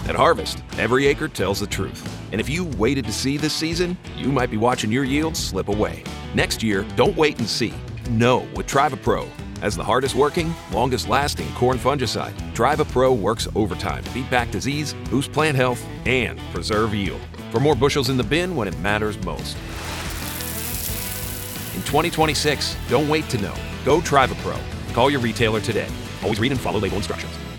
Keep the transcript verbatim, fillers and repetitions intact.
At Harvest, every acre tells the truth. And if you waited to see this season, you might be watching your yields slip away. Next year, don't wait and see. Know with TrivaPro. As the hardest working, longest lasting corn fungicide, TrivaPro works overtime to beat back disease, boost plant health, and preserve yield. For more bushels in the bin when it matters most. In twenty twenty-six, don't wait to know. Go TrivaPro. Call your retailer today. Always read and follow label instructions.